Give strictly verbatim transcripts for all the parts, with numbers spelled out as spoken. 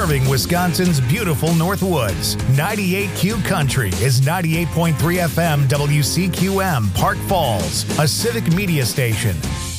serving Wisconsin's beautiful Northwoods. ninety-eight Q Country is ninety-eight point three F M W C Q M, Park Falls, a civic media station.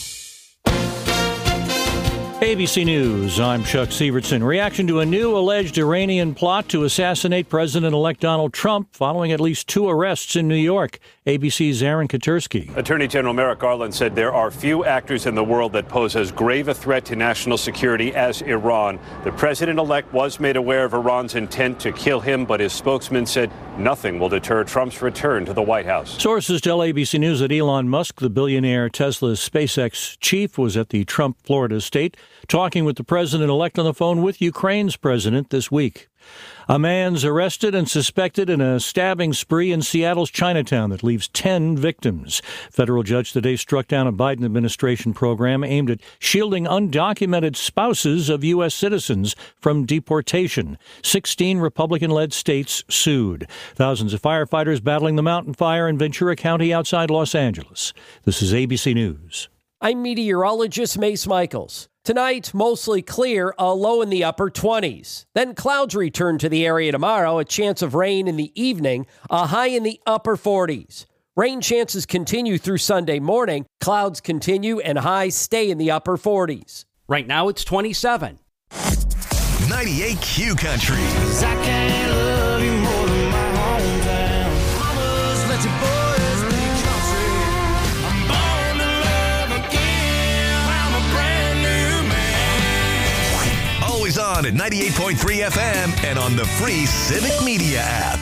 A B C News, I'm Chuck Sievertson. Reaction to a new alleged Iranian plot to assassinate President-elect Donald Trump following at least two arrests in New York. A B C's Aaron Katersky. Attorney General Merrick Garland said there are few actors in the world that pose as grave a threat to national security as Iran. The president-elect was made aware of Iran's intent to kill him, but his spokesman said nothing will deter Trump's return to the White House. Sources tell A B C News that Elon Musk, the billionaire Tesla's SpaceX chief, was at the Trump Florida estate talking with the president-elect on the phone with Ukraine's president this week. A man's arrested and suspected in a stabbing spree in Seattle's Chinatown that leaves ten victims. Federal judge today struck down a Biden administration program aimed at shielding undocumented spouses of U S citizens from deportation. Sixteen Republican-led states sued. Thousands of firefighters battling the mountain fire in Ventura County outside Los Angeles. This is A B C News. I'm meteorologist Mace Michaels. Tonight, mostly clear, a low in the upper twenties. Then clouds return to the area tomorrow, a chance of rain in the evening, a high in the upper forties. Rain chances continue through Sunday morning. Clouds continue and highs stay in the upper forties. Right now, it's twenty-seven. ninety-eight Q Country. I can't love you more than my hometown. Mamas, let your boys be country. I'm born to love again. I'm a brand new man. Always on at ninety-eight point three F M and on the free Civic Media app.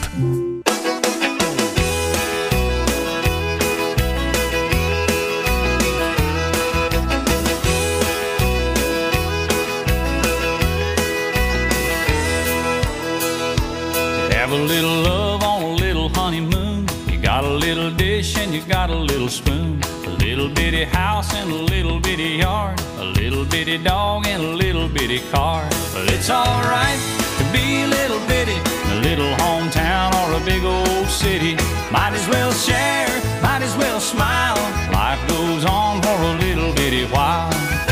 Have a little love on a little honeymoon. You got a little dish and you got a little spoon. A little bitty house and a little bitty yard. A little bitty dog and a little bitty car. But it's alright to be a little bitty in a little hometown or a big old city. Might as well share, might as well smile. Life goes on for a little bitty while.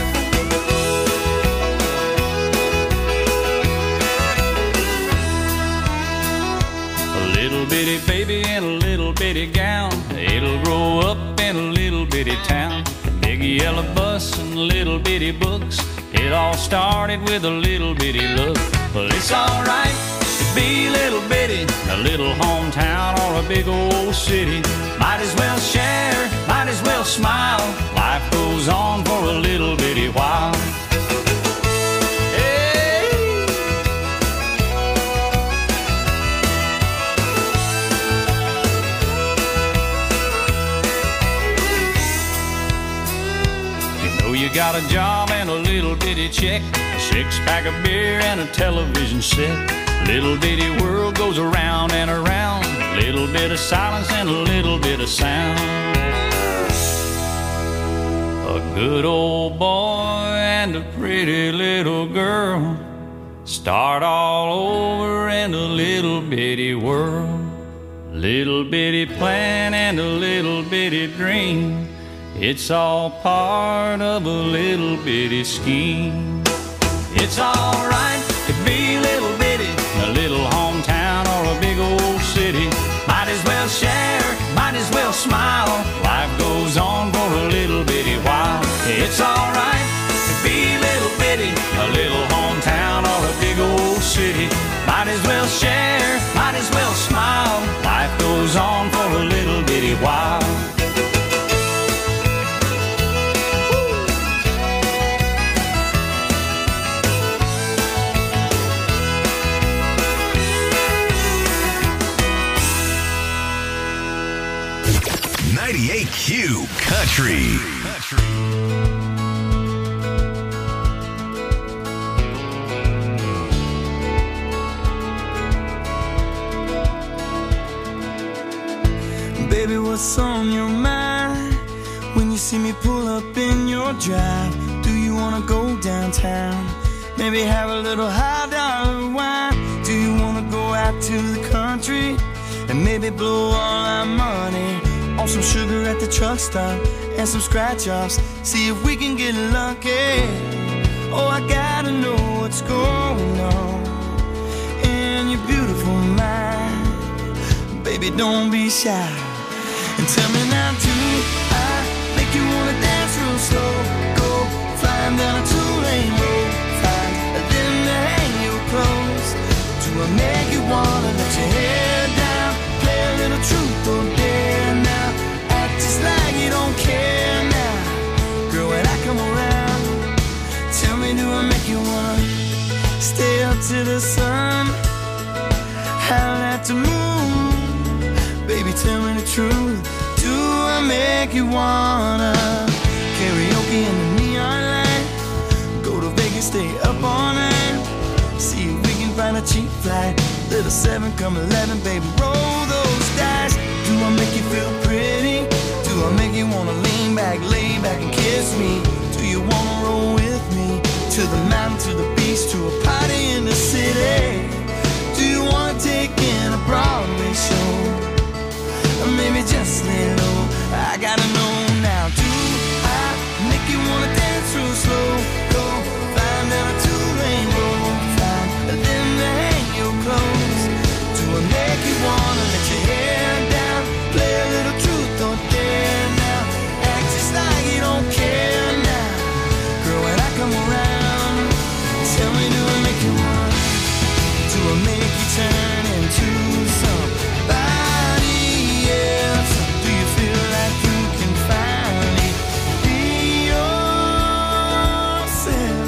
Little bitty baby in a little bitty gown. It'll grow up in a little bitty town. Big yellow bus and little bitty books. It all started with a little bitty look. Well, it's alright to be a little bitty in a little hometown or a big old city. Might as well share, might as well smile. Life goes on for a little bitty while. You got a job and a little bitty check, a six-pack of beer and a television set. Little bitty world goes around and around. A little bit of silence and a little bit of sound. A good old boy and a pretty little girl start all over in a little bitty world. Little bitty plan and a little bitty dream. It's all part of a little bitty scheme. It's alright to be a little bitty in a little hometown or a big old city. Might as well share, might as well smile. Life goes on for a little bitty while. It's alright to be a little bitty in a little hometown or a big old city. Might as well share, might as well smile. Life goes on for a little bitty while. ninety-eight Q Country. Country. Baby, what's on your mind when you see me pull up in your drive? Do you wanna go downtown? Maybe have a little high dollar wine? Do you wanna go out to the country and maybe blow all our money on some sugar at the truck stop and some scratch offs? See if we can get lucky. Oh, I gotta know what's going on. your beautiful mind. Baby, don't be shy. And tell me now, do I make you wanna dance real slow? Go flying down a two-lane road, find a limb to hang your clothes. Do I make you wanna let your hair down, play a little truth or dare now, act just like you don't care now? Girl, when I come around, tell me, do I make you wanna stay up to the sun, howl at the moon? Baby, tell me the truth, do I make you wanna karaoke in the neon light, go to Vegas, stay up all night, see if we can find a cheap flight, little seven come eleven, baby, roll those dice. Do I make you feel pretty? Do I make you wanna lean back, lay back and kiss me? Do you wanna roll with me to the mountain, to the beach, to a party in the city? Do you wanna take in a Broadway show? Or maybe just lay low, I gotta know now. Do I make you wanna dance real slow? Go flying down a two-lane road, find a limb to hang your clothes. Do I make you wanna let your hair down, play a little truth or dare now, act just like you don't care now? Girl, when I come around, tell me, do I make you wanna, do I make you turn into somebody else? Do you feel like you can finally be yourself?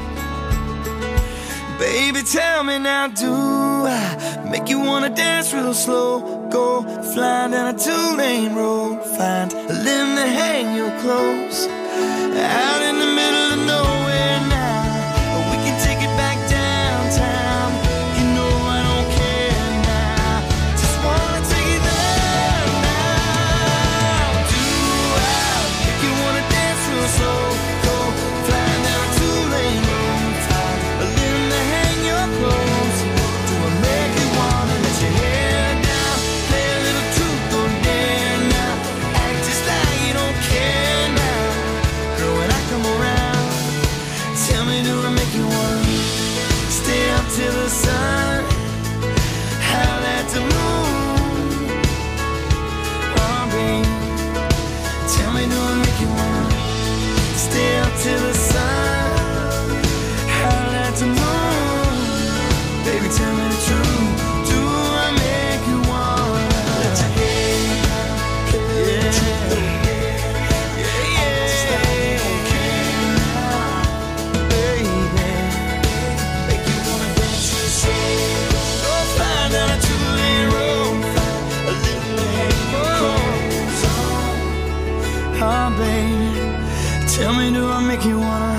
Baby, tell me now, do I make you wanna dance real slow? Go flying down a two-lane road, find a limb to hang your clothes, out in the middle of nowhere now, or we can take it back downtown. You know I don't care now, just wanna take it there now. Do I make you wanna dance real slow? Go flying down a two-lane road, find a limb to hang your clothes. Do I make you wanna let your hair down, play a little truth or dare now, act just like you don't care now? Girl, when I come around, tell me, do I make you wanna stay up till the sun, howl at the moon? Oh, babe, tell me, do I make you wanna stay up till the sun, howl at the moon? Baby, tell me the truth, do I make you wanna let your hair down, play a little truth or dare? Yeah, yeah, okay now, baby, make you wanna dance real slow. Go flying down a two-lane road, find a little hang your clothes on. Oh, baby, tell me, do I make you wanna?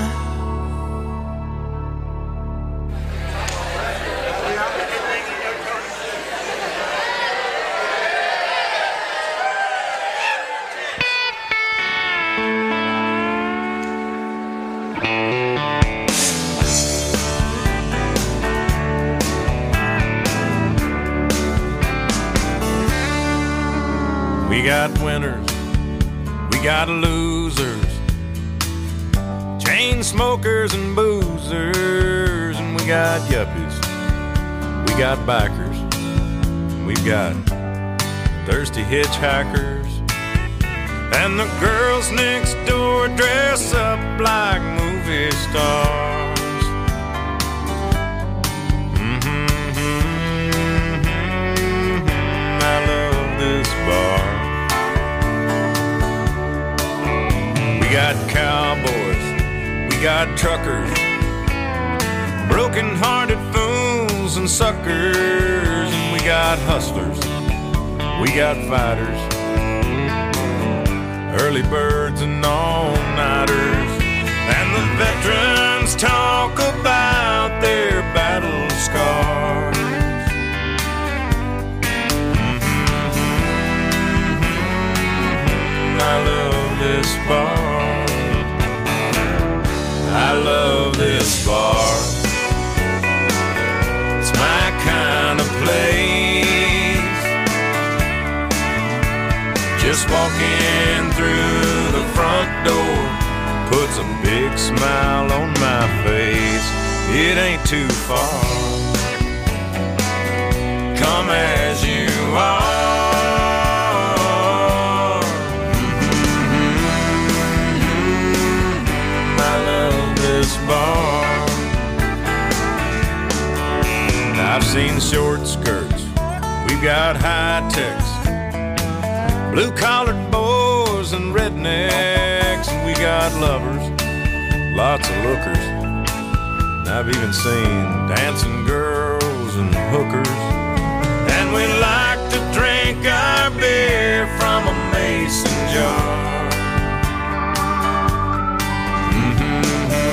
We got winners, we got losers, chain smokers and boozers, and we got yuppies, we got bikers, we've got thirsty hitchhikers, and the girls next door dress up like movie stars. Mm-hmm, mm-hmm, I love this bar. We got cowboys, we got truckers, broken-hearted fools and suckers, and we got hustlers, we got fighters, early birds and all-nighters, and the veterans talk about their battle scars. Mm-hmm, I love this bar. I love this bar. It's my kind of place. Just walking through the front door puts a big smile on my face. It ain't too far. come as you are. Mm-hmm. I love this bar. I've seen short skirts, we've got high techs, blue-collared boys and rednecks, and we got lovers, lots of lookers. And I've even seen dancing girls and hookers. And we like to drink our beer from a mason jar. Mm-hmm.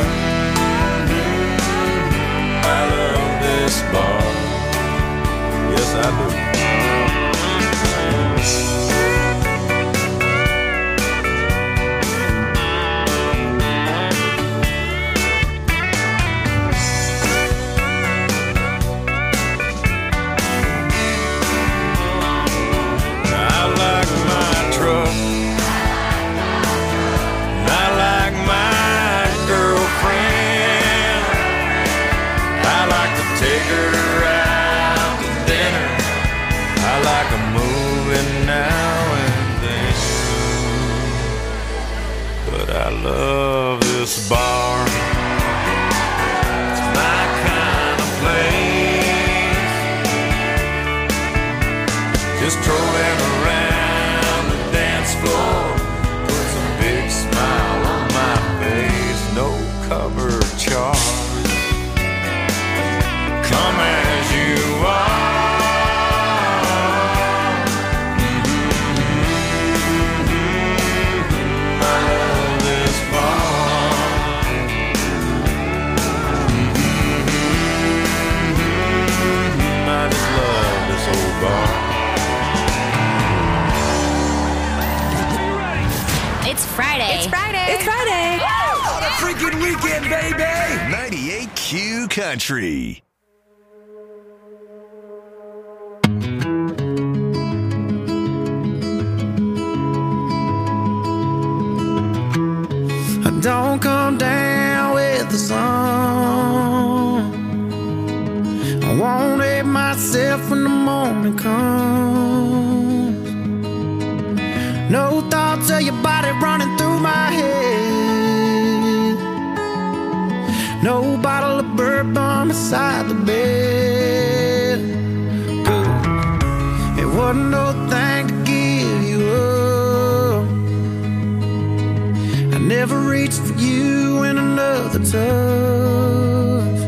I love this bar. Yes, I do. I love this bar. It's my kind of place. Just strolling around the dance floor, puts a big smile on my face. No cover charge. Come as you are. It's Friday. It's Friday. It's Friday. What a freaking weekend, baby! ninety-eight Q Country. Don't come down with the sun. I won't hate myself when the morning comes. No thoughts of your body running through my head. No bottle of bourbon beside the bed. Good. It wasn't no thing to give you up. I never reached for you in another touch.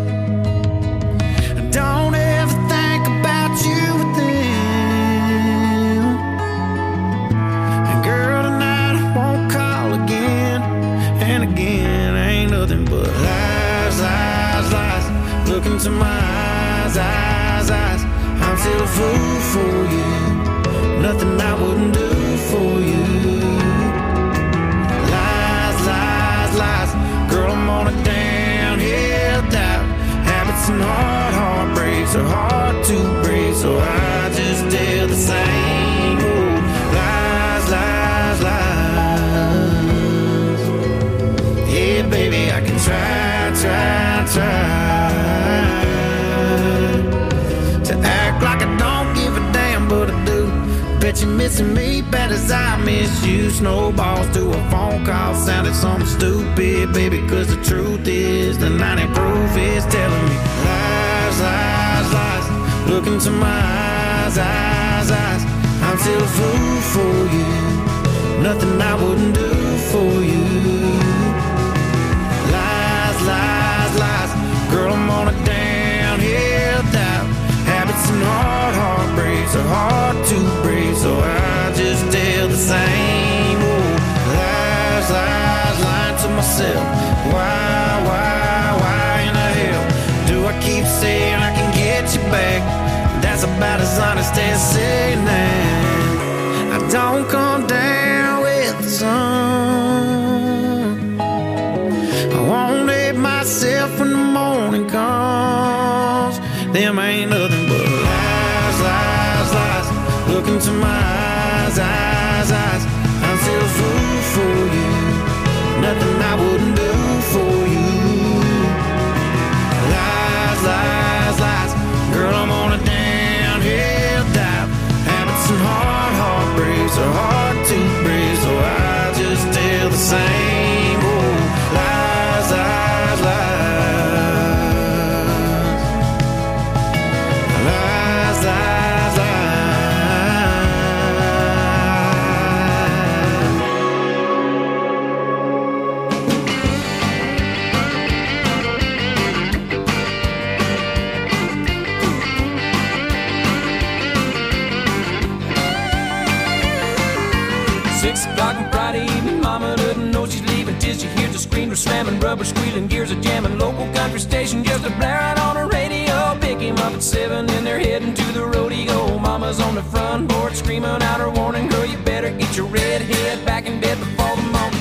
Don't ever think about you with them. And girl, tonight I won't call again. And again, ain't nothing but lies, lies, lies. Look into my eyes, eyes, eyes. I'm still a fool for you. Nothing I wouldn't do for you. Lies. Girl, I'm on a downhill doubt. Habits and hard heartbreaks are hard to break, so I just tell the same old lies, lies, lies. Yeah, baby, I can try, try, try to act like I don't give a damn, but I do. Bet you're missing me bad as I miss you. Snowballs to a phone call sounded something stupid, baby, cause the truth is the ninety proof is telling me lies, lies, lies. Look into my eyes, eyes, eyes. I'm still a fool for you. Nothing I wouldn't do for you. Lies, lies, lies. Girl, I'm on a downhill doubt. Habits and hard heartbreaks are hard to break, so I just tell the same old lies, lies, lying to myself. Why, why, why in the hell do I keep saying I can get you back? That's about as honest as saying that I don't come down with the sun. I won't hate myself when the morning comes. Them ain't nothing but lies, lies, lies. Look into my eyes, eyes, eyes. I'm still a fool for you. Nothing I wouldn't do for you. Lies, lies, lies. Girl, I'm on a downhill Six o'clock on Friday evening, mama doesn't know she's leaving till she hears the screen door slamming, rubber squealing, gears are jamming, local country station just a blaring on the radio. Pick him up at seven and they're heading to the rodeo. Mama's on the front porch screaming out her warning, girl, you better get your red head back in bed before the morning.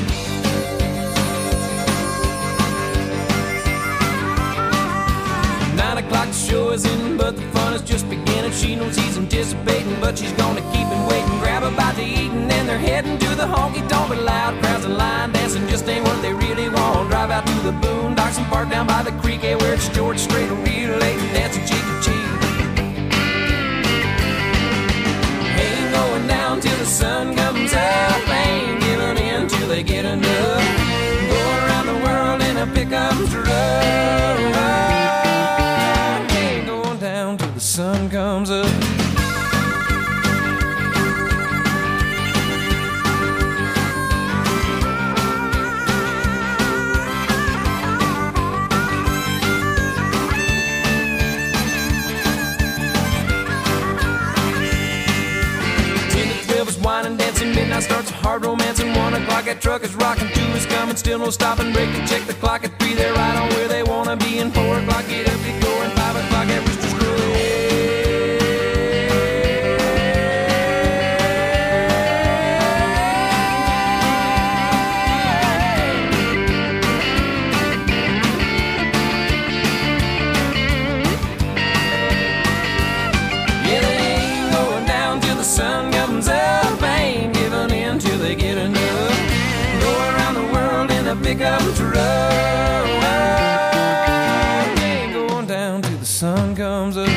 Nine o'clock the show is in, but the fun is just beginning. She knows he's anticipating, but she's gonna keep him waiting. Grab a bite to eat and then they're heading to the honky-tonk. But loud crowds and line dancing just ain't what they really want. Drive out to the boondocks and park down by the creek, eh, where it's George Strait relating, dancing cheek to cheek. Ain't going down till the sun comes up, ain't giving in till they get enough. Go around the world in a pickup truck. The sun comes up. Ten to twelve is wine and dancing, midnight starts a hard romance, and one o'clock that truck is rocking, two is coming, still no stopping, break to check the clock at three, they're right on where they wanna be, and four o'clock get up, get going, five o'clock at Rooster's Crow. Pickup truck, ain't going down till the sun comes up.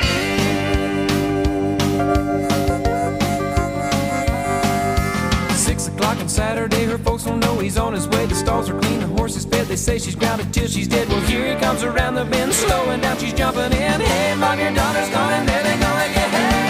Six o'clock on Saturday, her folks don't know he's on his way. The stalls are clean, the horse is fed. They say she's grounded till she's dead. Well, here he comes around the bend, slowing down, she's jumping in. Hey, mom, your daughter's gone, and there they go again.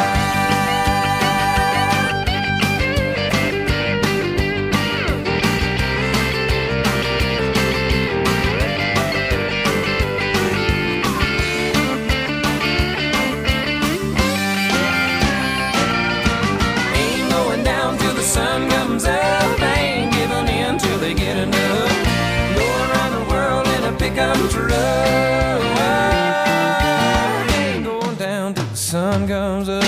Ain't going down till the sun comes up.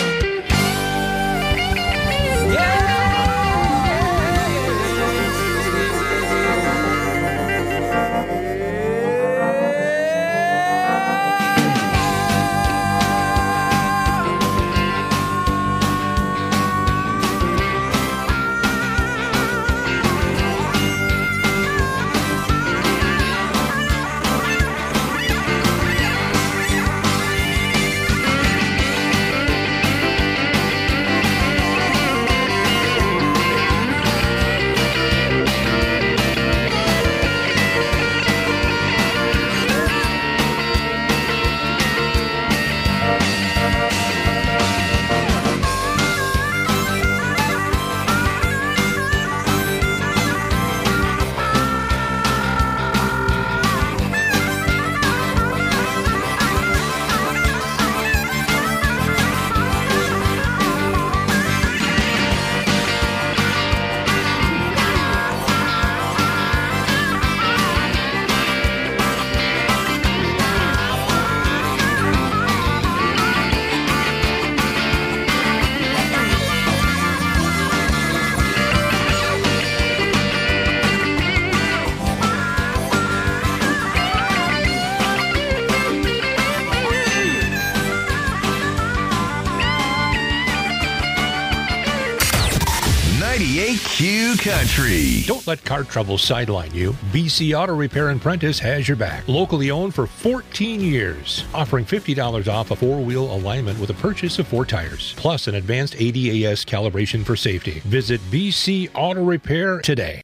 Q Country. Don't let car trouble sideline you. B C Auto Repair and Prentice has your back. Locally owned for fourteen years. Offering fifty dollars off a four-wheel alignment with a purchase of four tires. Plus an advanced A D A S calibration for safety. Visit B C Auto Repair today.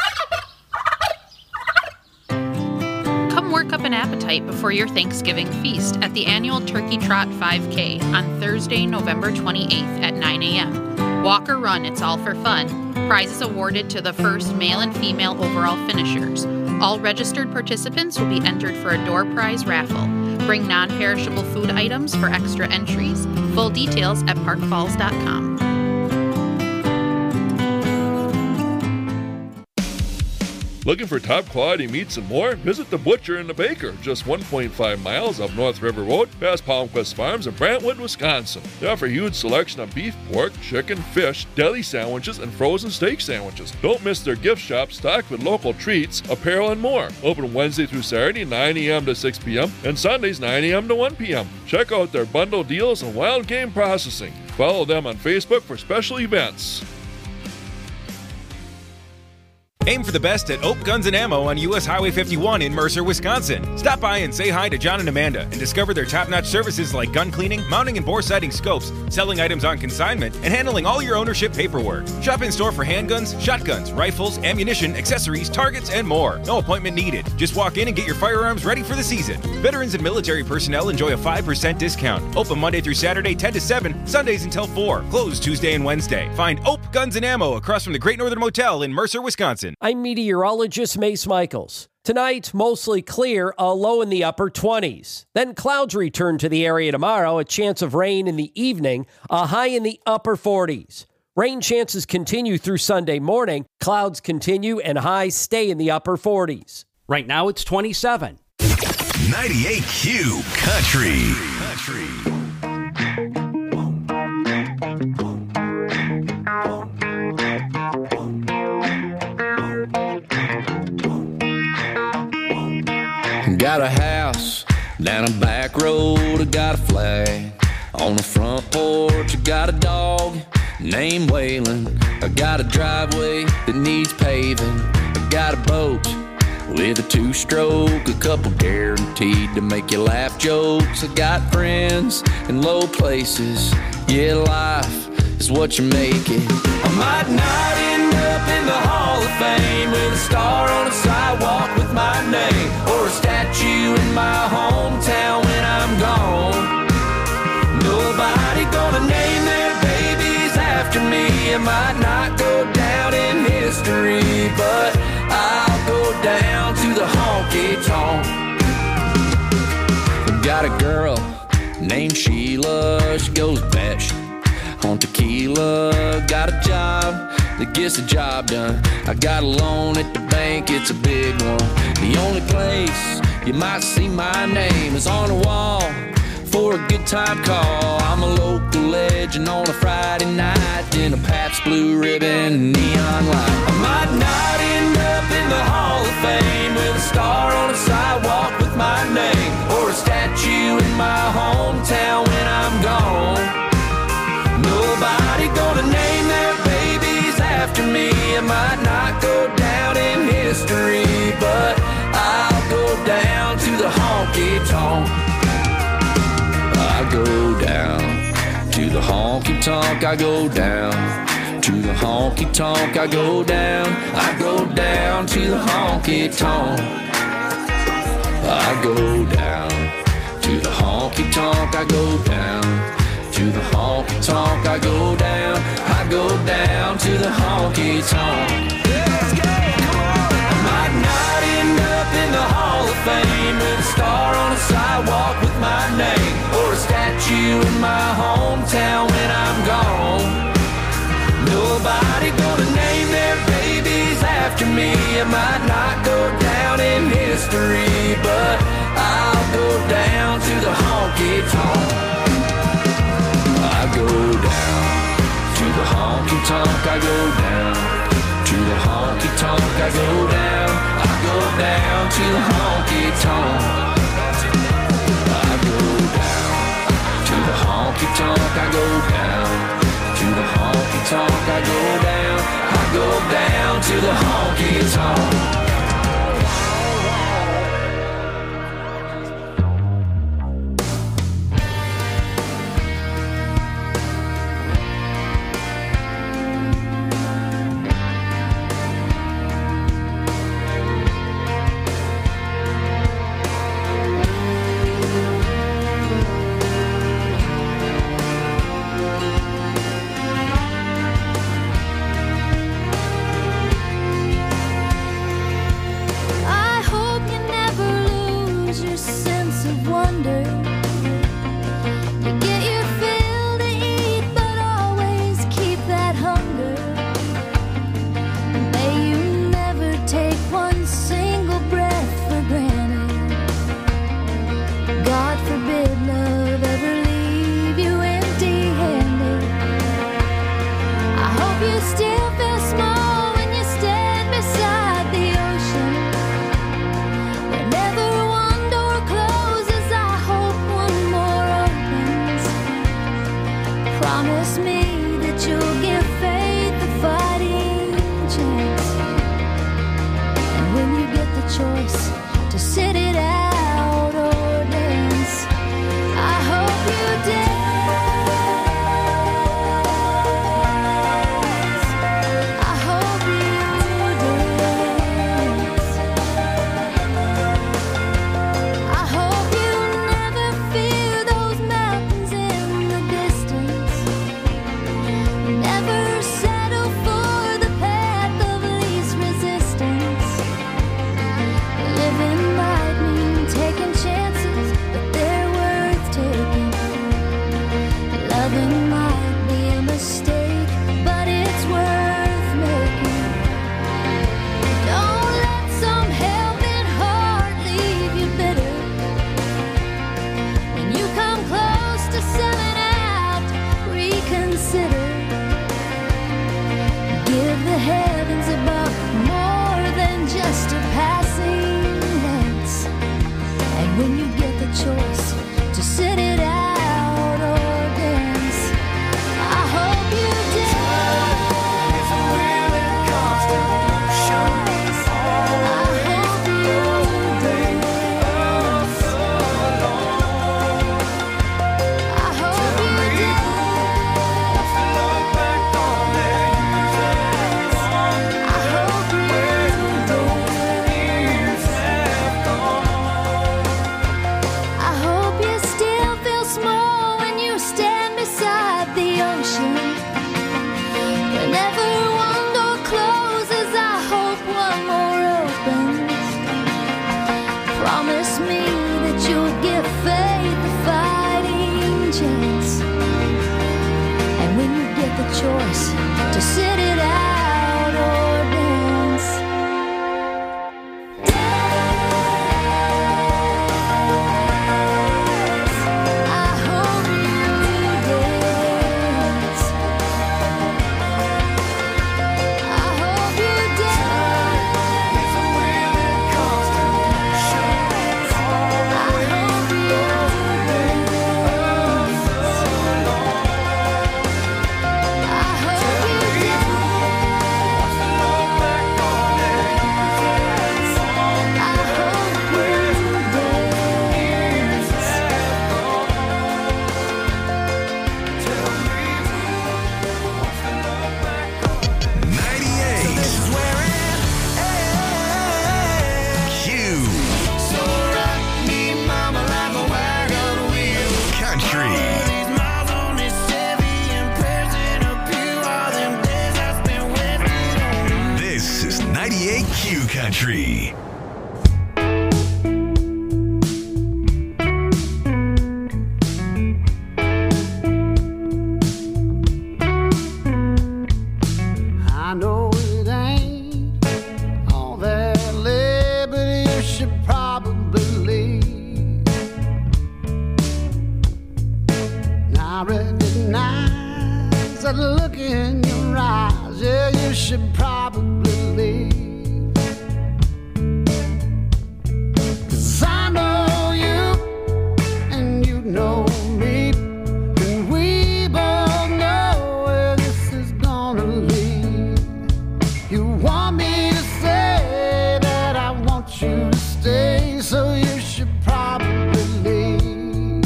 Come work up an appetite before your Thanksgiving feast at the annual Turkey Trot five K on Thursday, November twenty-eighth at nine a.m. Walk or run, it's all for fun. Prizes awarded to the first male and female overall finishers. All registered participants will be entered for a door prize raffle. Bring non-perishable food items for extra entries. Full details at park falls dot com. Looking for top quality meats and more? Visit The Butcher and the Baker, just one point five miles up North River Road, past Palmquist Farms in Brantwood, Wisconsin. They offer a huge selection of beef, pork, chicken, fish, deli sandwiches, and frozen steak sandwiches. Don't miss their gift shop stocked with local treats, apparel, and more. Open Wednesday through Saturday, nine a.m. to six p.m., and Sundays, nine a.m. to one p.m. Check out their bundle deals and wild game processing. Follow them on Facebook for special events. Aim for the best at Oak Guns and Ammo on U S Highway fifty-one in Mercer, Wisconsin. Stop by and say hi to John and Amanda and discover their top-notch services like gun cleaning, mounting and bore sighting scopes, selling items on consignment, and handling all your ownership paperwork. Shop in store for handguns, shotguns, rifles, ammunition, accessories, targets, and more. No appointment needed. Just walk in and get your firearms ready for the season. Veterans and military personnel enjoy a five percent discount. Open Monday through Saturday, ten to seven, Sundays until four. Closed Tuesday and Wednesday. Find Oak Guns and Ammo across from the Great Northern Motel in Mercer, Wisconsin. I'm meteorologist Mace Michaels. Tonight, mostly clear, a low in the upper twenties. Then clouds return to the area tomorrow, a chance of rain in the evening, a high in the upper forties. Rain chances continue through Sunday morning. Clouds continue and highs stay in the upper forties. Right now it's twenty-seven. ninety-eight Q Country. Country. Got a house down a back road, I got a flag on the front porch, I got a dog named Waylon, I got a driveway that needs paving, I got a boat with a two-stroke, a couple guaranteed to make you laugh jokes, I got friends in low places, yeah, life is what you make it. I might not end up in the Hall of Fame with a star on a sidewalk with my name, or a statue in my hometown when I'm gone. Nobody gonna name their babies after me. I might not go down in history, but I'll go down to the honky tonk. I've got a girl named Sheila, she goes batshit on tequila, got a job that gets the job done. I got a loan at the bank, it's a big one. The only place you might see my name is on the wall for a good time call. I'm a local legend on a Friday night in a Pabst Blue Ribbon neon light. I might not end up in the Hall of Fame with a star on a sidewalk with my name, or a statue in my hometown when I'm gone. Nobody gonna name their babies after me. I might not go down in history, but I'll go down to the honky tonk. I go down to the honky tonk. I go down to the honky tonk. I go down. I go down to the honky tonk. I go down to the honky tonk. I go down to the honky tonk, I go down, I go down to the honky tonk. Let's go, come on! I might not end up in the Hall of Fame with a star on a sidewalk with my name, or a statue in my hometown when I'm gone. Nobody gonna name their babies after me. I might not go down in history, but I'll go down to the honky tonk. I go down to the honky tonk, I go down to the honky tonk, I go down, I go down to the honky tonk. I go down to the honky tonk, I go down to the honky tonk, I go down, I go down to the honky tonk. you still feel small when you stand beside the ocean. Whenever one door closes, I hope one more opens. Promise me that you'll give faith a fighting chance. And when you get the choice to sit it out or dance, I hope you dance. I hope you dance. I hope you never fear those mountains in the distance. Never settle for the path of least resistance. Living might mean taking chances, but they're worth taking. Loving might be a mistake, but it's worth making. Don't let some helping heart leave you bitter. When you come close to selling out, reconsider. Give the heavens above more than just a passing glance. And when you get the choice to sit it out or dance, I hope you dance. I hope you dance. I hope you dance. I hope you I hope you still feel small when you stand beside the ocean. Whenever one door closes, I hope one more opens. Promise me that you'll give faith a fighting chance. And when you get the choice to sit it out or dance, I hope you dance. I hope you dance. I hope you Country. I know it ain't all that lit, but you should probably leave. And I recognize that look in your eyes, yeah, you should probably leave. 'Cause I know you, and you know me, and we both know where this is gonna lead. You want me to say that I want you to stay, so you should probably leave.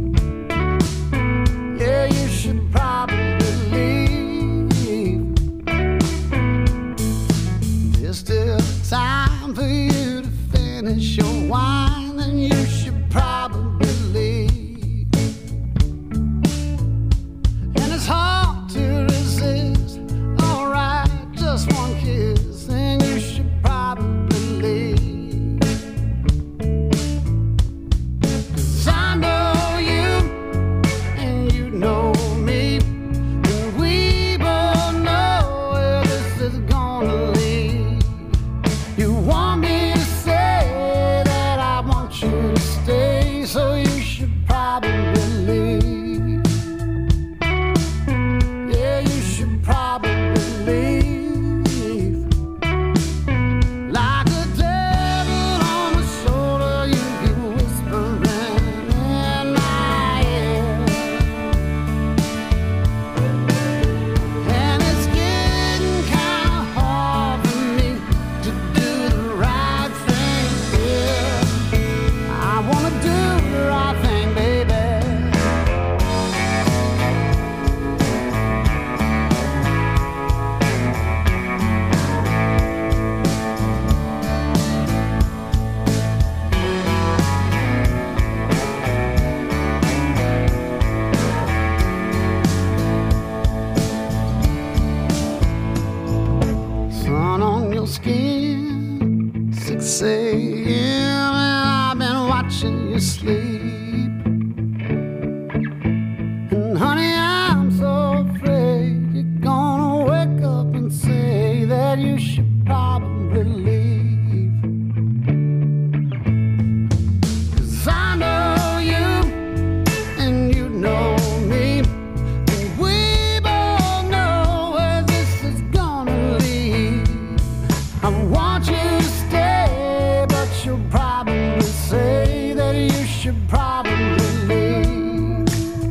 Yeah, you should probably leave. This skin. six a.m. and I've been watching you sleep. And honey, I'm so afraid you're gonna wake up and say that you should probably leave. 'Cause I know you and you know me, and we both know where this is gonna lead. I want you to stay, but you'll probably say that you should probably leave.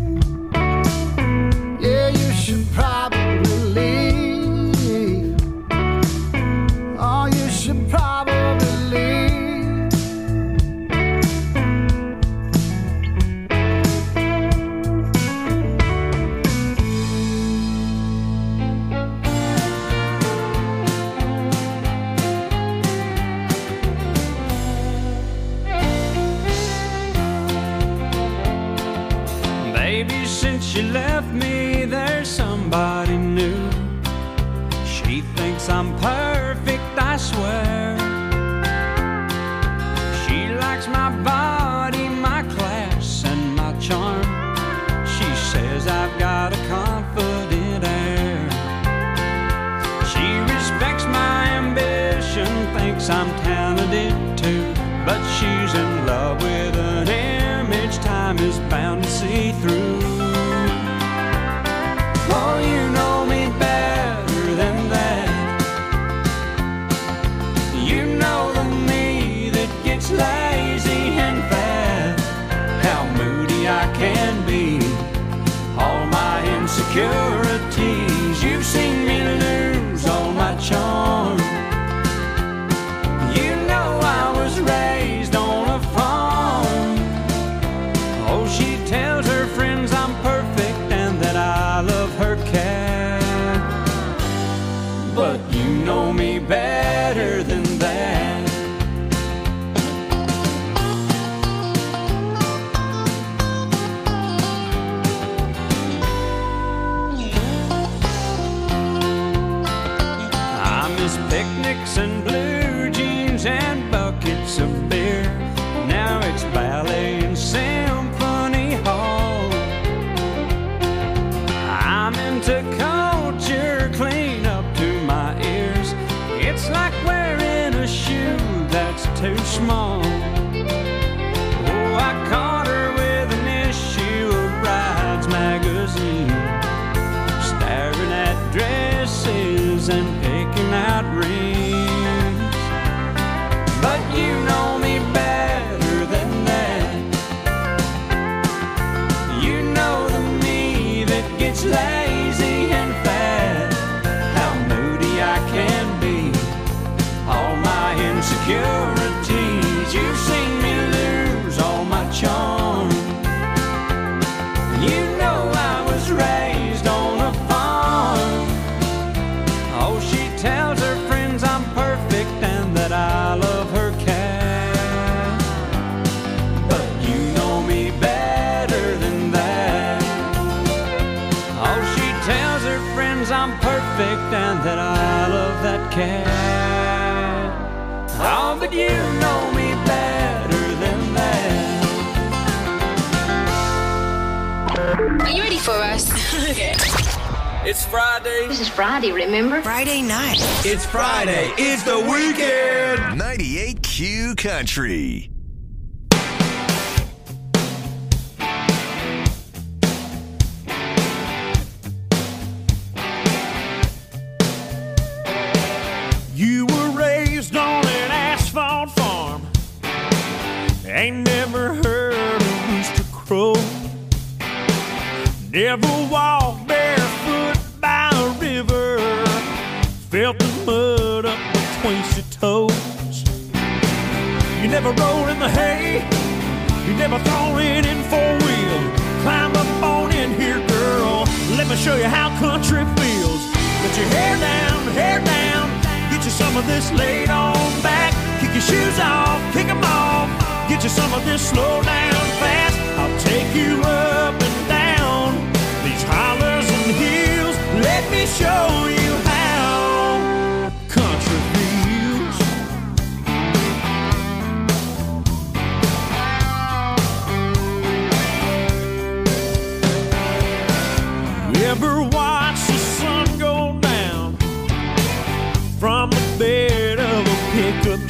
Yeah, you should probably leave. Oh, you should probably leave. Baby, since you left me, there's somebody new. She thinks I'm perfect, I swear. She likes my body, my class, and my charm. She says I've got a confident air. She respects my ambition, thinks I'm talented too. But she's in love with an image time is bound to see through. Oh, you know me better than that. You know the me that gets lazy and fat. How moody I can be, all my insecurities. You've seen me lose all my charm. You know I was raised on a farm. Oh, she tells her friends I'm perfect and that I love her cat. But you know me better than that. I miss picnics and blue jeans and buckets of beer. Now it's ballet and symphony hall. I'm into culture clean up to my ears. It's like wearing a shoe that's too small. Oh, I caught her with an issue of Brides magazine, staring at dresses and picking out rings. But you know me better than that. You know the me that gets lazy and fat. How moody I can be, all my insecurities. You've seen me lose all my charm. You know I was raised on a farm. Oh, she tells her friends I'm perfect and that I love her cat. But you know me better than that. Oh, she tells her friends I'm perfect and that I love that cat. Oh, but you know me better than that. Are you ready for us? Okay. It's Friday. This is Friday, remember? Friday night. It's Friday. It's the weekend. ninety-eight Q Country. You were raised on an asphalt farm. Ain't never heard a rooster crow. Never walked barefoot by a river. Felt the mud up between your toes. You never rolled in the hay. You never thrown it in four wheel. Climb up on in here, girl. Let me show you how country feels. Put your hair down, hair down. Get you some of this laid on back. Kick your shoes off, kick them off. Get you some of this slow down fast. I'll take you up and down these hollers and hills. Let me show you how country feels.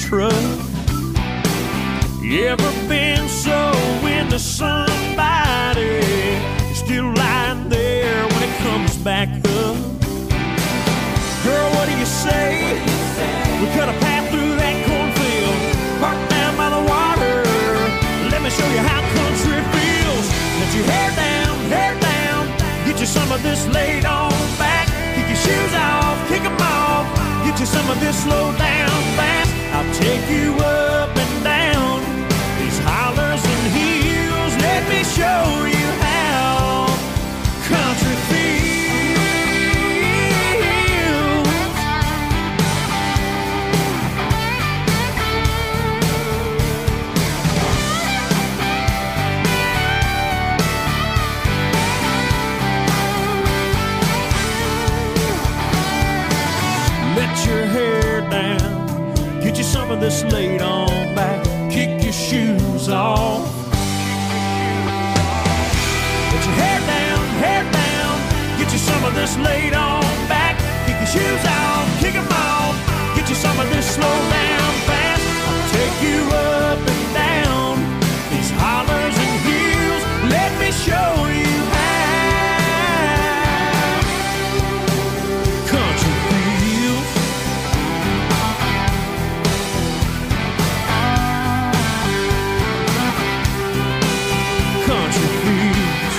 truck. You ever been so into somebody, you're still lying there when it comes back up? Girl, what do you say? We cut a path through that cornfield, park down by the water. Let me show you how country feels. Let your hair down, hair down, get you some of this laid on back. Kick your shoes off, kick them off, get you some of this slow down fast. I'll take you up and down these hollers and hills. Let me show you how country feels. Let your hair down, get you some of this laid on back, kick your shoes off. Let your hair down, hair down, get you some of this laid on back, kick your shoes off, kick them off, get you some of this slow down fast. I'll take you up and down these hollers and hills. Let me show you how country feels. Country feels.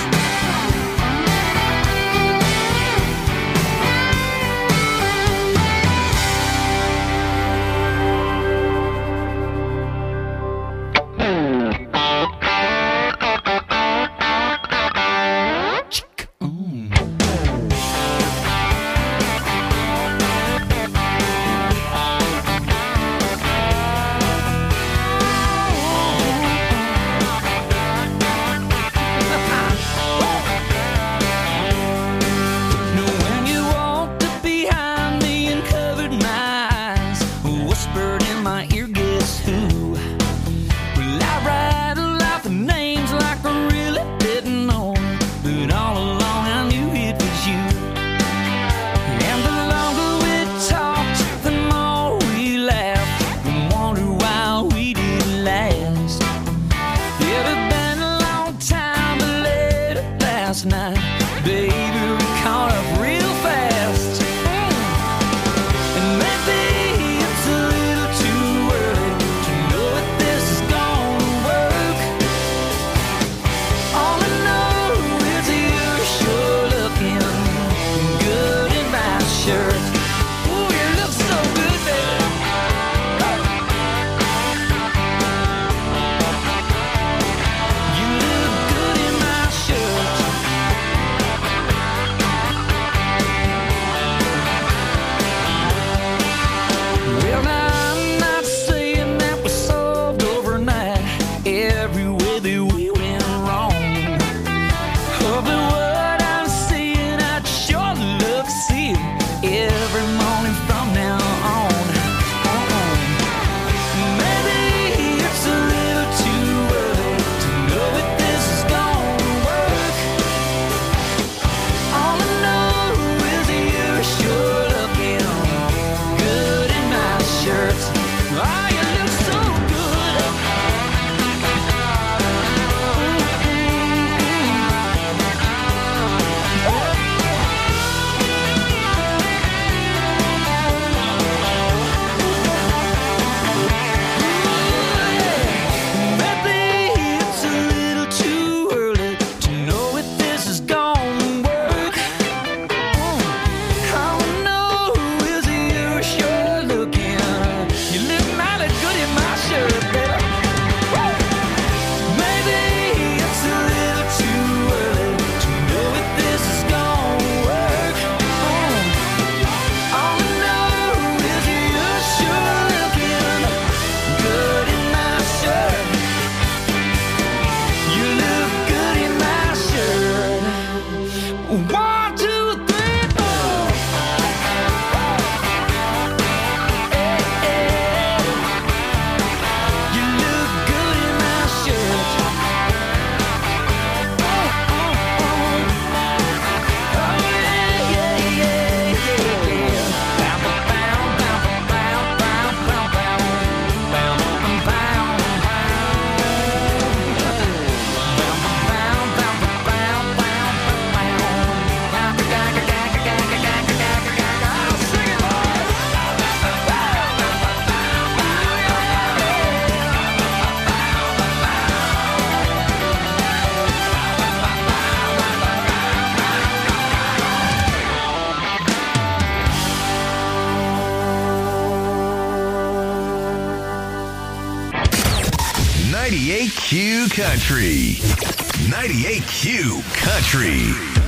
ninety-eight Q Country. ninety-eight Q Country.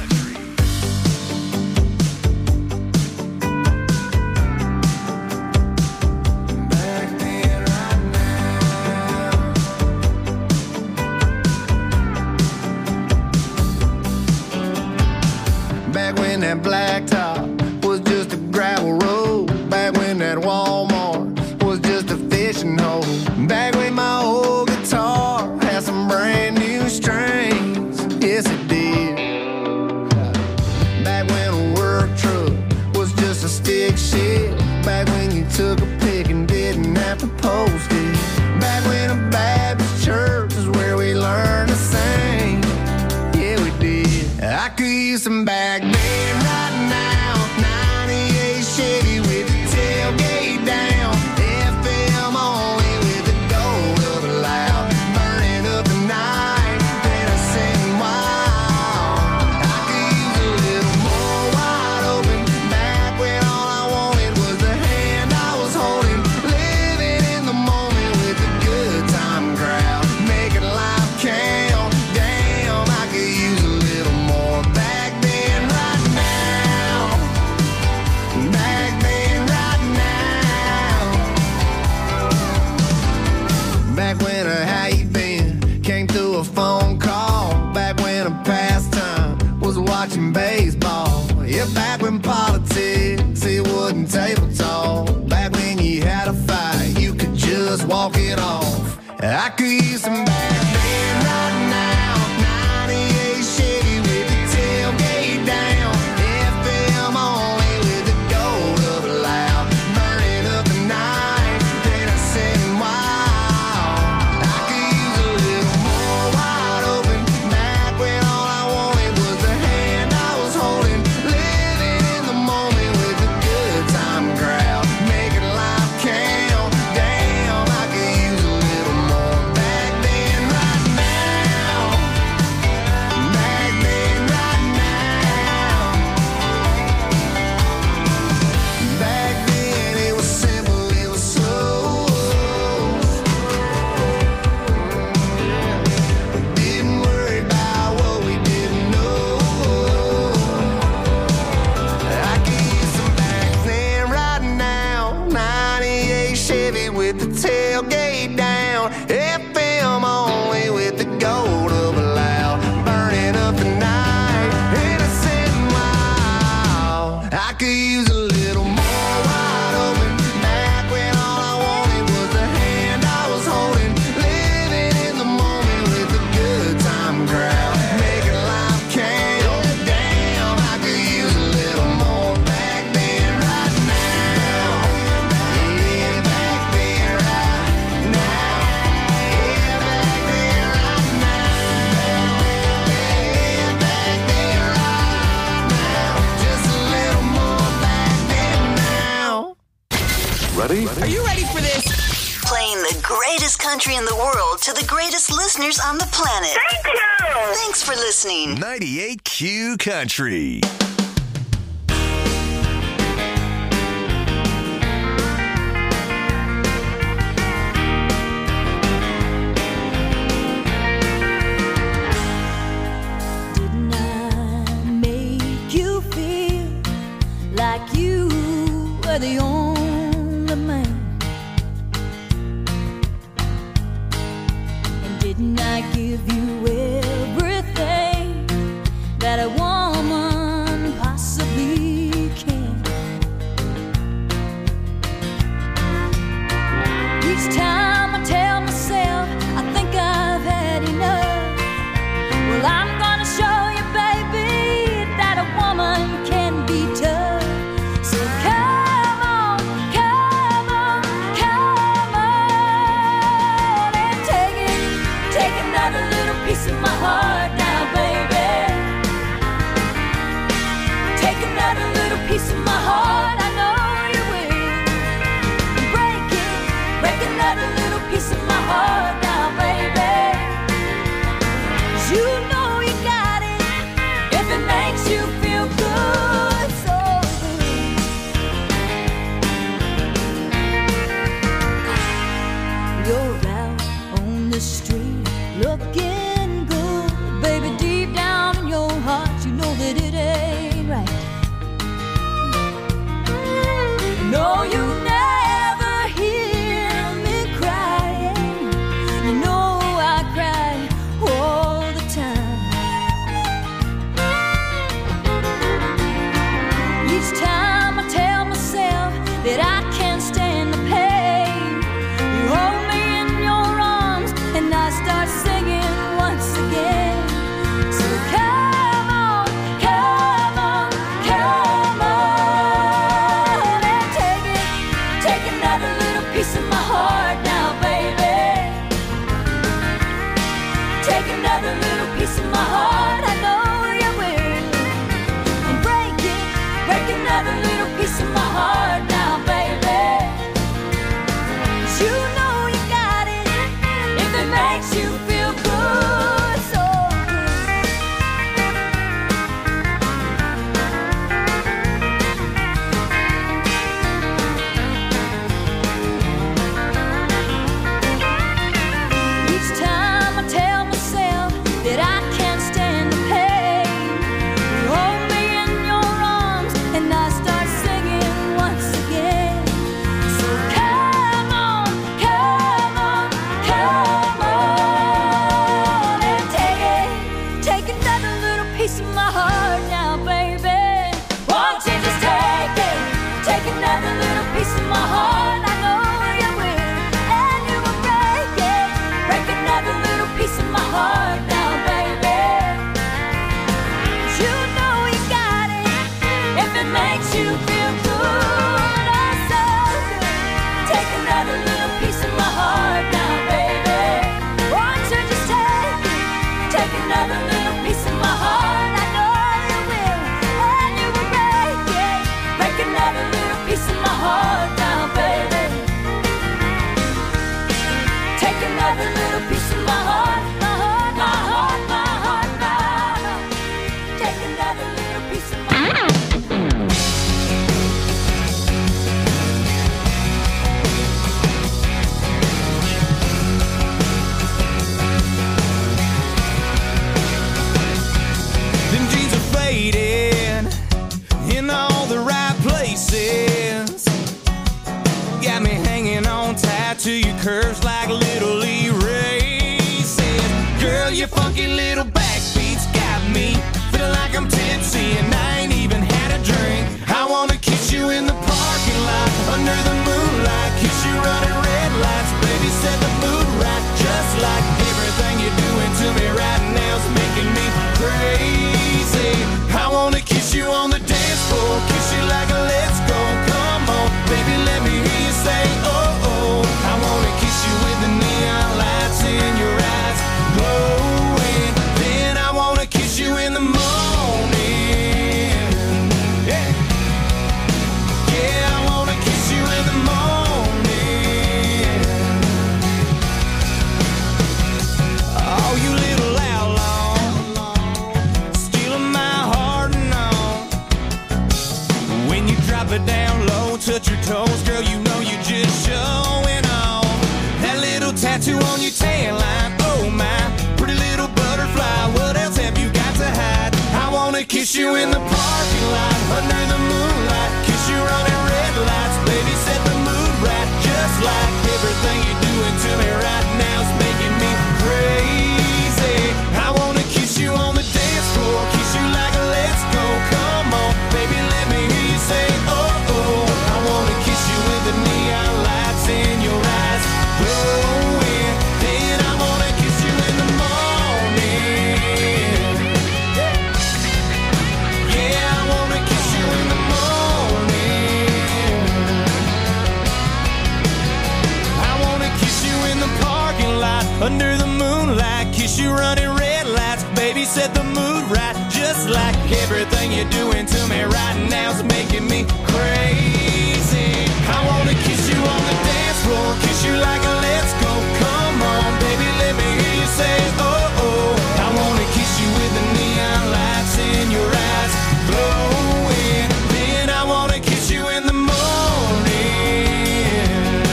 Back when that blacktop was just a gravel road. Back when that Walmart was just a fishing hole. Back when my old guitar had some brand new strings. Yes, it did. Back when a work truck was just a stick shift. Back when you took a pic and didn't have to post it. Back when a Baptist church is where we learned to sing. Yeah, we did. I could use some back then right now. ninety-eight Chevy with the tailgate down. F M only with the gold up loud. Burning up the night, then I sing wild. I could use a little more wide open. Back when all I wanted was the hand I was holding. Living in the moment with the good time crowd. Making life count. Damn, I could use a little more back then right now. Back then right now. Back when a how you been came through a phone call. Back when a pastime was watching baseball. Yeah, back when politics it wasn't table talk. Back when you had a fight you could just walk it off. I could use some back then right now. ninety-eight Chevy with the tailgate down. F M only with the gold up loud. Burning up the night, then I sing wild. I could use a little more wide open. Back when all I wanted was the hand I was holding. Living in the moment with the good time crowd. Making life count. Damn, I could use a little more back then right now. Back then right now. Back then it was simple, it was slow. Didn't worry about what we didn't know. I could use some back then right now. ninety-eight Chevy with the tailgate down. F M only with the gold up loud. Burning up the night, innocent wild. I could use a little more wide open. Back when all I wanted was the hand I was holding. Living in the moment with the good time crowd. Making life count. Damn, I could use a little more back then right now. Yeah, back then right now. Yeah, back then right now. Yeah, back then right now. Just a little more back then now. Ready? Are you ready for this? Playing the greatest country in the world to the greatest listeners on the planet. Thank you. Thanks for listening. ninety-eight Q Country. Didn't I make you feel like you were the only man? And didn't I give you everything that a woman possibly can? Each time I tell myself I think I've had enough, well, I'm gonna show you, baby, that a woman can be tough. So come on, piece of my heart now, baby. 'Cause you know you got it if it makes you feel good, so each time I tell myself that I can't stand the pain, you hold me in your arms and I start singing once again. So come on, come on, come on and take it, take another little piece of my heart now, baby. Won't you just take it, take another little piece of my heart? I know you will, and you will break it, break another little piece of my heart now, baby. 'Cause you know you got it if it makes you feel good, oh so good. Take another little piece of my heart now, baby. Won't you just take it, take another little piece of my heart? I know you will, and you will break it, break another little piece of my heart now, baby. Take another little piece of my heart, my heart, my heart, my heart, my heart. Take another little piece of my heart. Them jeans are faded in all the right places. Got me hanging on tight to your curves like little erases. Girl, your funky little backbeats got me feeling like I'm tipsy and I ain't even had a drink. I wanna kiss you in the parking lot under the moonlight, kiss you running red lights, baby, set the mood right, just like everything you're doing to me right now's making me crazy. I wanna kiss you on the dance floor, kiss you like a let's go, come on, baby, let me hear you say oh oh. I wanna kiss you with the neon lights in your eyes glowing, then I wanna kiss you in the morning. Yeah, yeah, I wanna kiss you in the morning. Oh, you little outlaw, stealing my heart and all. When you drop it down low, touch your toes, girl, you know you just showing off. That little tattoo on your tan line, oh my, pretty little butterfly, what else have you got to hide? I wanna kiss you in the parking lot, under the moonlight, kiss you running red lights, baby, set the mood right, just like everything you're doing to me right now's making me crazy. I wanna kiss you on the dance floor, kiss you like a let's go, come on, baby, let me hear you say oh oh. I wanna kiss you with the neon lights in your eyes glowing, then I wanna kiss you in the morning. Yeah, I wanna kiss you in the morning. I wanna kiss you in the parking lot under the moonlight, kiss you running red lights, baby, set the mood right, just like everything you're doing to me right now's making me crazy. I wanna kiss you on the dance floor, kiss you like a let's go, come on, baby, let me hear you say oh oh. I wanna kiss you with the neon lights in your eyes glowing, then I wanna kiss you in the morning.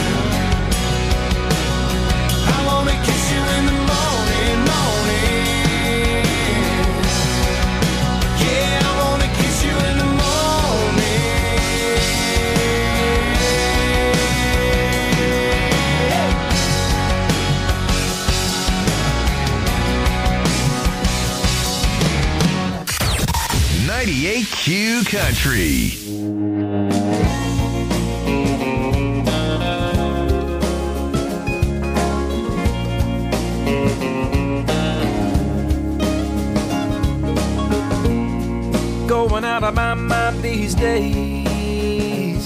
I wanna kiss you in the morning, morning. Yeah, I wanna kiss you in the ninety-eight Q Country. Going out of my mind these days,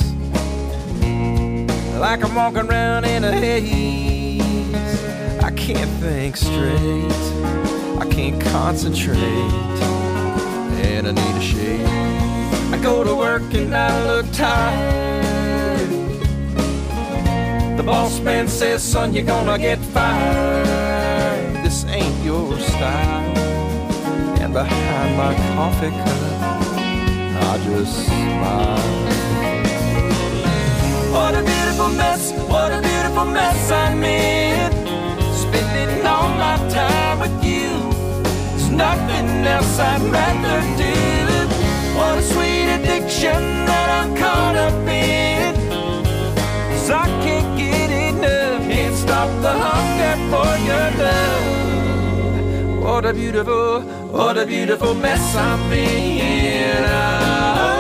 like I'm walking around in a haze. I can't think straight, I can't concentrate, and I need a shade. I go to work and I look tired. The boss man says, son, you're gonna get fired. This ain't your style. And behind my coffee cup, I just smile. What a beautiful mess, what a beautiful mess I'm in. Spending all my time with you. There's nothing else I'd rather do. What a sweet addiction that I'm caught up in. 'Cause I can't get enough, can't stop the hunger for your love. What a beautiful, what a beautiful mess I'm in. Oh.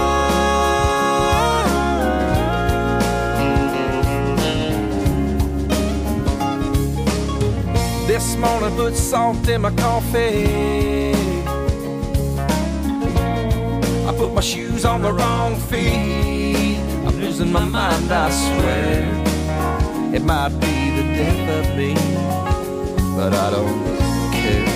This morning put salt in my coffee. I put my shoes on the wrong feet. I'm losing my mind, I swear. It might be the death of me, but I don't care.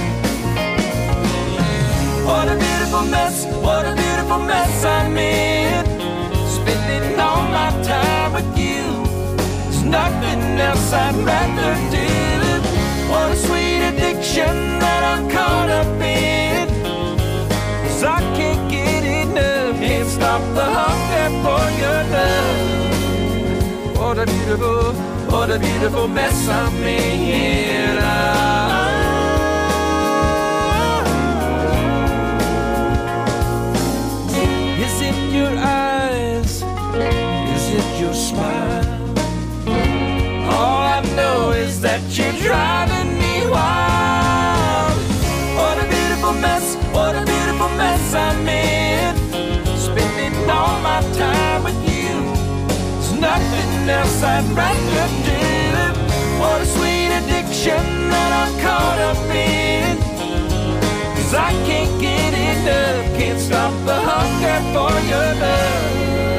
What a beautiful mess, what a beautiful mess I'm in. Spending all my time with you. There's nothing else I'd rather do. What a sweet addiction that I'm caught up in. 'Cause I can't get enough, can't stop the hunger for your love. What a beautiful, what a beautiful mess I'm in. Oh. Is it your eyes? Is it your smile? All I know is that you're driving me wild. What a beautiful mess, what a beautiful mess I'm in. Spending all my time with you. There's nothing else I'd rather do. What a sweet addiction that I'm caught up in. 'Cause I can't get enough, can't stop the hunger for your love.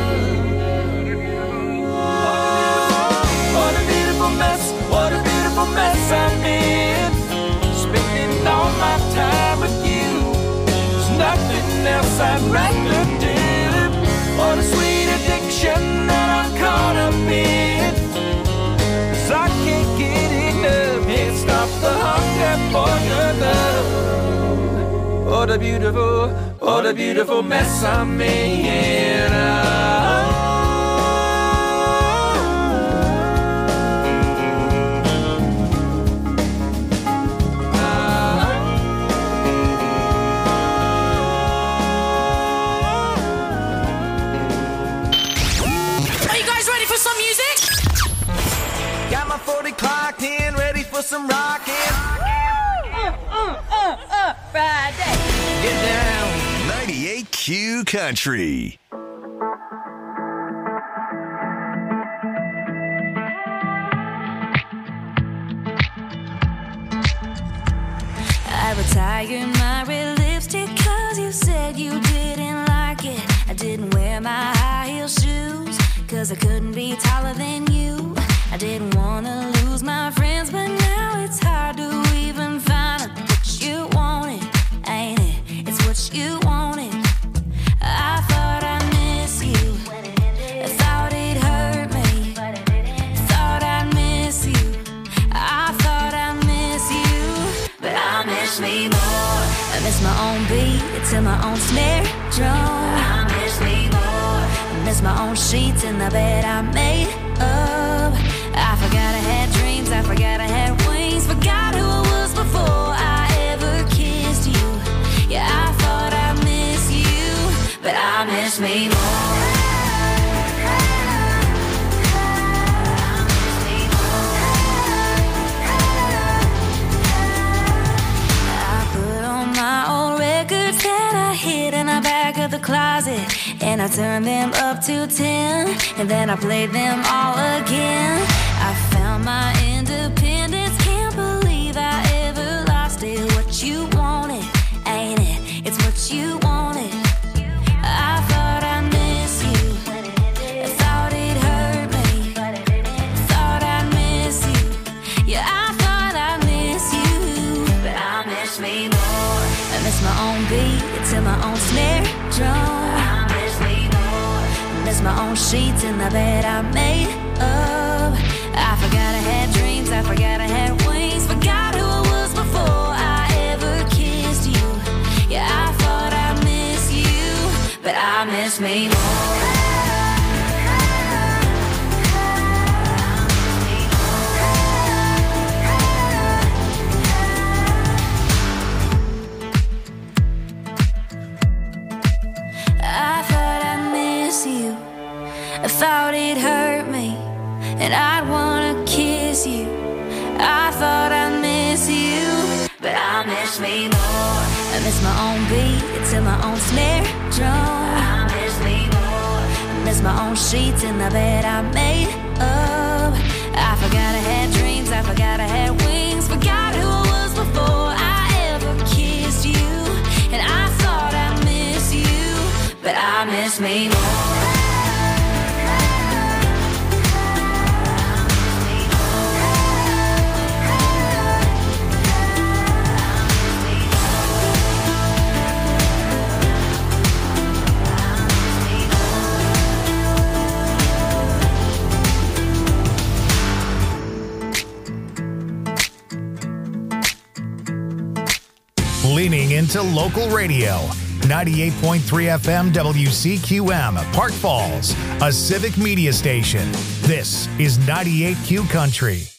What a beautiful mess, what a beautiful mess I'm in. Spending all my time with you. There's nothing else I'd rather do. What a sweet addiction that I'm caught up in. 'Cause I can't get enough, can't stop the hunger for your love. What a beautiful, what a beautiful mess I'm in. Oh. forty clocked in, ready for some rockin'. Uh, uh, uh, uh, Friday. Get down. ninety-eight Q Country. I retired my red lipstick 'cause you said you didn't like it. I didn't wear my high heel shoes 'cause I couldn't be taller than you. I didn't wanna lose my friends, but now it's hard to even find out what you wanted, ain't it? It's what you wanted. I thought I'd miss you. I thought it hurt me. Thought I'd miss you. I thought I'd miss you, but I miss me more. I miss my own beat to my own snare drum. I miss me more. I miss my own sheets in the bed I made up. I forgot I had dreams, I forgot I had wings, forgot who I was before I ever kissed you. Yeah, I thought I'd miss you, but I miss me more. I put on my old records that I hid in the back of the closet, and I turned them up to ten, and then I played them all again. I found my independence, can't believe I ever lost it. What you wanted, ain't it? It's what you wanted. I thought I'd miss you. I thought it hurt me. Thought I'd miss you. Yeah, I thought I'd miss you, but I miss me more. I miss my own beat to my own snare drum. I miss own sheets in the bed I made of. I forgot I had dreams, I forgot I had wings, forgot who I was before I ever kissed you. Yeah, I thought I miss you, but I miss me more. I thought it hurt me, and I'd wanna kiss you. I thought I miss you, but I miss me more. I miss my own beat to my own snare drum. I miss me more. I miss my own sheets in the bed I made of. I forgot I had dreams, I forgot I had wings, forgot who I was before I ever kissed you. And I thought I miss you, but I miss me more. Leaning into local radio. ninety-eight point three F M W C Q M, Park Falls, a civic media station. This is ninety-eight Q Country.